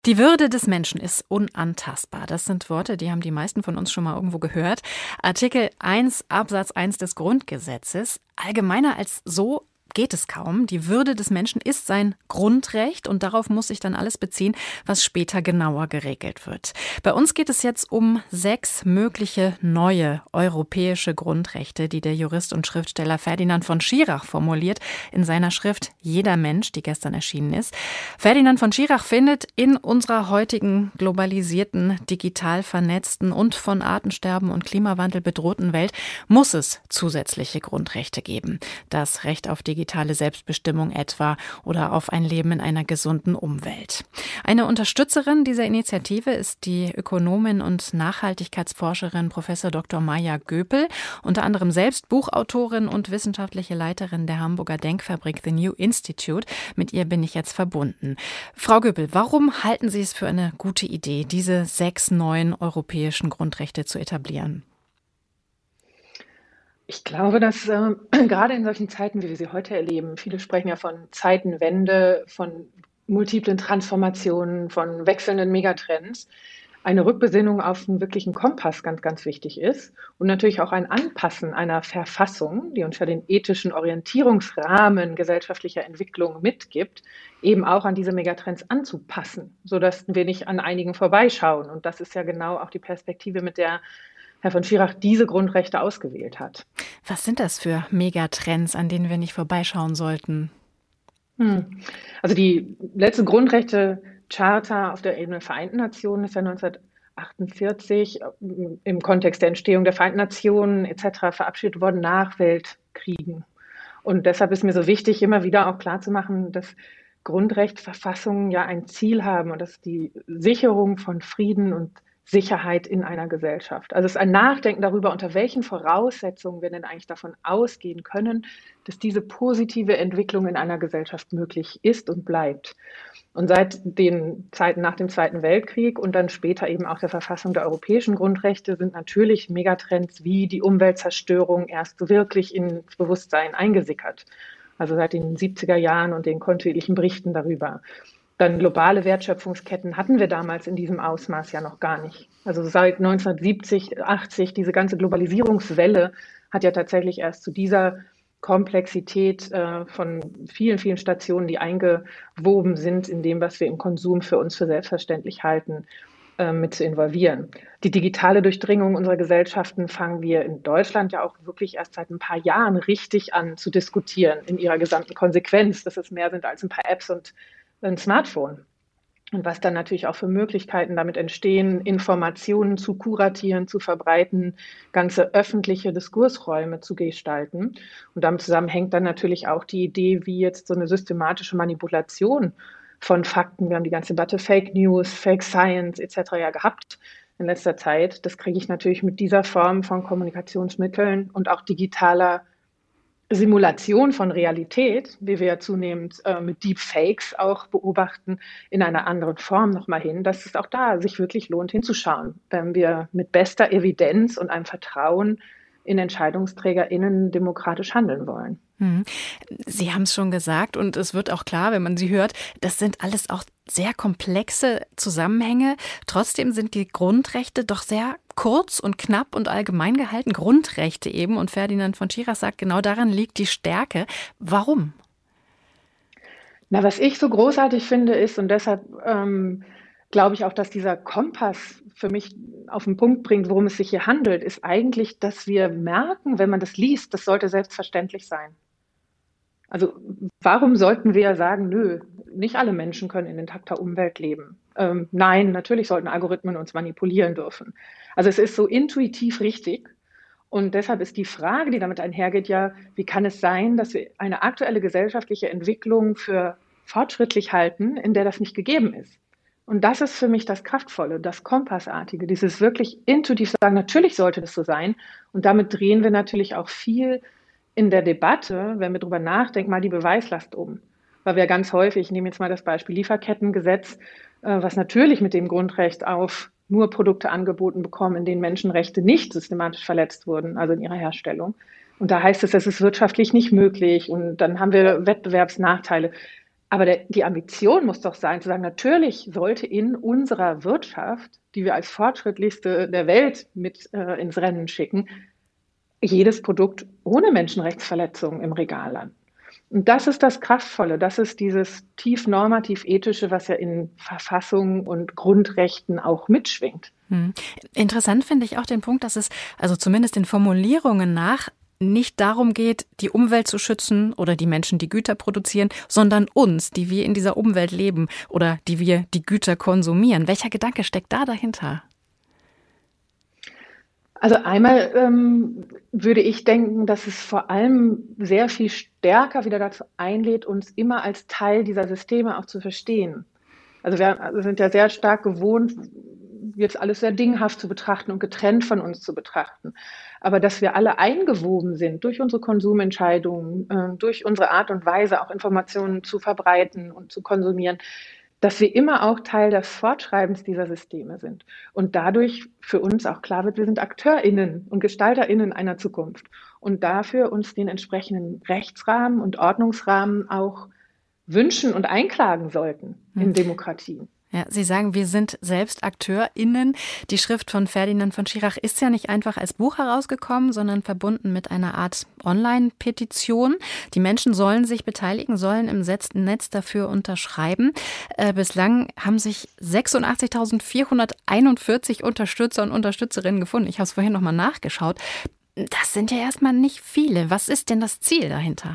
Die Würde des Menschen ist unantastbar. Das sind Worte, die haben die meisten von uns schon mal irgendwo gehört. Artikel 1 Absatz 1 des Grundgesetzes. Allgemeiner als so geht es kaum. Die Würde des Menschen ist sein Grundrecht und darauf muss sich dann alles beziehen, was später genauer geregelt wird. Bei uns geht es jetzt um 6 mögliche neue europäische Grundrechte, die der Jurist und Schriftsteller Ferdinand von Schirach formuliert in seiner Schrift Jeder Mensch, die gestern erschienen ist. Ferdinand von Schirach findet, in unserer heutigen globalisierten, digital vernetzten und von Artensterben und Klimawandel bedrohten Welt muss es zusätzliche Grundrechte geben. Das Recht auf digitale Selbstbestimmung etwa oder auf ein Leben in einer gesunden Umwelt. Eine Unterstützerin dieser Initiative ist die Ökonomin und Nachhaltigkeitsforscherin Prof. Dr. Maja Göpel, unter anderem selbst Buchautorin und wissenschaftliche Leiterin der Hamburger Denkfabrik The New Institute. Mit ihr bin ich jetzt verbunden. Frau Göpel, warum halten Sie es für eine gute Idee, diese 6 neuen europäischen Grundrechte zu etablieren? Ich glaube, dass gerade in solchen Zeiten, wie wir sie heute erleben, viele sprechen ja von Zeitenwende, von multiplen Transformationen, von wechselnden Megatrends, eine Rückbesinnung auf einen wirklichen Kompass ganz, ganz wichtig ist und natürlich auch ein Anpassen einer Verfassung, die uns ja den ethischen Orientierungsrahmen gesellschaftlicher Entwicklung mitgibt, eben auch an diese Megatrends anzupassen, sodass wir nicht an einigen vorbeischauen. Und das ist ja genau auch die Perspektive, mit der Herr von Schirach diese Grundrechte ausgewählt hat. Was sind das für Megatrends, an denen wir nicht vorbeischauen sollten? Also die letzte Grundrechte-Charta auf der Ebene der Vereinten Nationen ist ja 1948 im Kontext der Entstehung der Vereinten Nationen etc. verabschiedet worden nach Weltkriegen. Und deshalb ist mir so wichtig, immer wieder auch klarzumachen, dass Grundrechtsverfassungen ja ein Ziel haben und das ist die Sicherung von Frieden und Sicherheit in einer Gesellschaft. Also es ist ein Nachdenken darüber, unter welchen Voraussetzungen wir denn eigentlich davon ausgehen können, dass diese positive Entwicklung in einer Gesellschaft möglich ist und bleibt. Und seit den Zeiten nach dem Zweiten Weltkrieg und dann später eben auch der Verfassung der europäischen Grundrechte sind natürlich Megatrends wie die Umweltzerstörung erst wirklich ins Bewusstsein eingesickert. Also seit den 70er Jahren und den kontinuierlichen Berichten darüber. Dann globale Wertschöpfungsketten hatten wir damals in diesem Ausmaß ja noch gar nicht. Also seit 1970, 80, diese ganze Globalisierungswelle hat ja tatsächlich erst zu dieser Komplexität von vielen, vielen Stationen, die eingewoben sind in dem, was wir im Konsum für uns für selbstverständlich halten, mit zu involvieren. Die digitale Durchdringung unserer Gesellschaften fangen wir in Deutschland ja auch wirklich erst seit ein paar Jahren richtig an zu diskutieren in ihrer gesamten Konsequenz, dass es mehr sind als ein paar Apps und ein Smartphone. Und was dann natürlich auch für Möglichkeiten damit entstehen, Informationen zu kuratieren, zu verbreiten, ganze öffentliche Diskursräume zu gestalten. Und damit zusammenhängt dann natürlich auch die Idee, wie jetzt so eine systematische Manipulation von Fakten, wir haben die ganze Debatte Fake News, Fake Science etc. ja gehabt in letzter Zeit. Das kriege ich natürlich mit dieser Form von Kommunikationsmitteln und auch digitaler Simulation von Realität, wie wir ja zunehmend mit Deepfakes auch beobachten, in einer anderen Form nochmal hin, dass es auch da sich wirklich lohnt hinzuschauen, wenn wir mit bester Evidenz und einem Vertrauen in EntscheidungsträgerInnen demokratisch handeln wollen. Sie haben es schon gesagt und es wird auch klar, wenn man Sie hört, das sind alles auch sehr komplexe Zusammenhänge. Trotzdem sind die Grundrechte doch sehr kurz und knapp und allgemein gehalten. Grundrechte eben. Und Ferdinand von Schirach sagt, genau daran liegt die Stärke. Warum? Na, was ich so großartig finde ist, und deshalb glaube ich auch, dass dieser Kompass für mich auf den Punkt bringt, worum es sich hier handelt, ist eigentlich, dass wir merken, wenn man das liest, das sollte selbstverständlich sein. Also warum sollten wir sagen, nö, nicht alle Menschen können in intakter Umwelt leben? Nein, natürlich sollten Algorithmen uns manipulieren dürfen. Also es ist so intuitiv richtig. Und deshalb ist die Frage, die damit einhergeht, ja, wie kann es sein, dass wir eine aktuelle gesellschaftliche Entwicklung für fortschrittlich halten, in der das nicht gegeben ist? Und das ist für mich das Kraftvolle, das Kompassartige, dieses wirklich intuitiv sagen, natürlich sollte das so sein. Und damit drehen wir natürlich auch viel in der Debatte, wenn wir darüber nachdenken, mal die Beweislast um. Weil wir ganz häufig, ich nehme jetzt mal das Beispiel Lieferkettengesetz, was natürlich mit dem Grundrecht auf nur Produkte angeboten bekommen, in denen Menschenrechte nicht systematisch verletzt wurden, also in ihrer Herstellung. Und da heißt es, es ist wirtschaftlich nicht möglich und dann haben wir Wettbewerbsnachteile. Aber die Ambition muss doch sein, zu sagen, natürlich sollte in unserer Wirtschaft, die wir als fortschrittlichste der Welt mit ins Rennen schicken, jedes Produkt ohne Menschenrechtsverletzungen im Regal landen. Und das ist das Kraftvolle, das ist dieses tief normativ-ethische, was ja in Verfassungen und Grundrechten auch mitschwingt. Interessant finde ich auch den Punkt, dass es, also zumindest den Formulierungen nach, nicht darum geht, die Umwelt zu schützen oder die Menschen, die Güter produzieren, sondern uns, die wir in dieser Umwelt leben oder die wir die Güter konsumieren. Welcher Gedanke steckt da dahinter? Also einmal würde ich denken, dass es vor allem sehr viel stärker wieder dazu einlädt, uns immer als Teil dieser Systeme auch zu verstehen. Also wir sind ja sehr stark gewohnt, jetzt alles sehr dinghaft zu betrachten und getrennt von uns zu betrachten. Aber dass wir alle eingewoben sind durch unsere Konsumentscheidungen, durch unsere Art und Weise, auch Informationen zu verbreiten und zu konsumieren, dass wir immer auch Teil des Fortschreibens dieser Systeme sind. Und dadurch für uns auch klar wird, wir sind AkteurInnen und GestalterInnen einer Zukunft. Und dafür uns den entsprechenden Rechtsrahmen und Ordnungsrahmen auch wünschen und einklagen sollten in Demokratien. Ja, Sie sagen, wir sind selbst AkteurInnen. Die Schrift von Ferdinand von Schirach ist ja nicht einfach als Buch herausgekommen, sondern verbunden mit einer Art Online-Petition. Die Menschen sollen sich beteiligen, sollen im Netz dafür unterschreiben. Bislang haben sich 86.441 Unterstützer und Unterstützerinnen gefunden. Ich habe es vorhin nochmal nachgeschaut. Das sind ja erstmal nicht viele. Was ist denn das Ziel dahinter?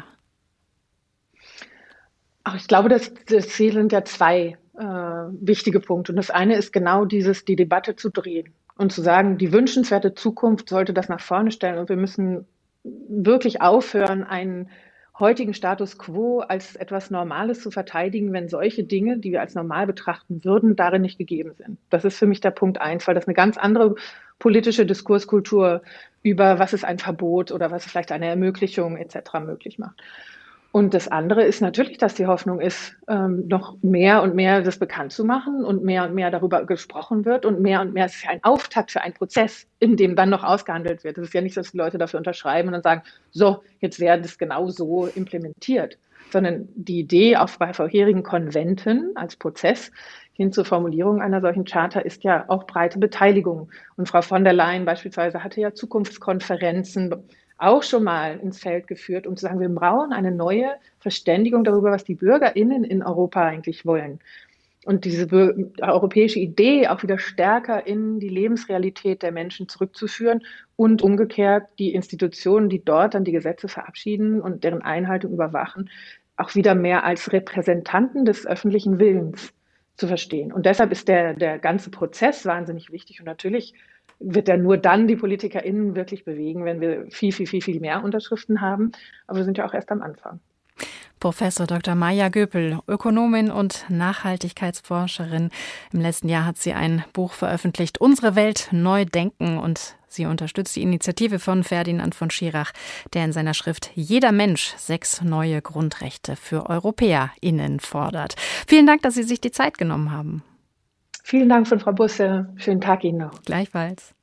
Ach, ich glaube, das Ziel sind ja zwei wichtige Punkte. Und das eine ist genau die Debatte zu drehen und zu sagen, die wünschenswerte Zukunft sollte das nach vorne stellen. Und wir müssen wirklich aufhören, einen heutigen Status quo als etwas Normales zu verteidigen, wenn solche Dinge, die wir als normal betrachten würden, darin nicht gegeben sind. Das ist für mich der Punkt 1, weil das eine ganz andere politische Diskurskultur über was ist ein Verbot oder was ist vielleicht eine Ermöglichung etc. möglich macht. Und das andere ist natürlich, dass die Hoffnung ist, noch mehr und mehr das bekannt zu machen und mehr darüber gesprochen wird und mehr es ist ja ein Auftakt für einen Prozess, in dem dann noch ausgehandelt wird. Es ist ja nicht so, dass die Leute dafür unterschreiben und dann sagen, so, jetzt werden es genau so implementiert, sondern die Idee auch bei vorherigen Konventen als Prozess hin zur Formulierung einer solchen Charta ist ja auch breite Beteiligung. Und Frau von der Leyen beispielsweise hatte ja Zukunftskonferenzen auch schon mal ins Feld geführt, um zu sagen, wir brauchen eine neue Verständigung darüber, was die BürgerInnen in Europa eigentlich wollen. Und diese europäische Idee auch wieder stärker in die Lebensrealität der Menschen zurückzuführen und umgekehrt die Institutionen, die dort dann die Gesetze verabschieden und deren Einhaltung überwachen, auch wieder mehr als Repräsentanten des öffentlichen Willens zu verstehen. Und deshalb ist der ganze Prozess wahnsinnig wichtig. Und natürlich wird er nur dann die PolitikerInnen wirklich bewegen, wenn wir viel mehr Unterschriften haben. Aber wir sind ja auch erst am Anfang. Professor Dr. Maja Göpel, Ökonomin und Nachhaltigkeitsforscherin. Im letzten Jahr hat sie ein Buch veröffentlicht, Unsere Welt neu denken. Und sie unterstützt die Initiative von Ferdinand von Schirach, der in seiner Schrift Jeder Mensch 6 neue Grundrechte für EuropäerInnen fordert. Vielen Dank, dass Sie sich die Zeit genommen haben. Vielen Dank von Frau Busse. Schönen Tag Ihnen noch. Gleichfalls.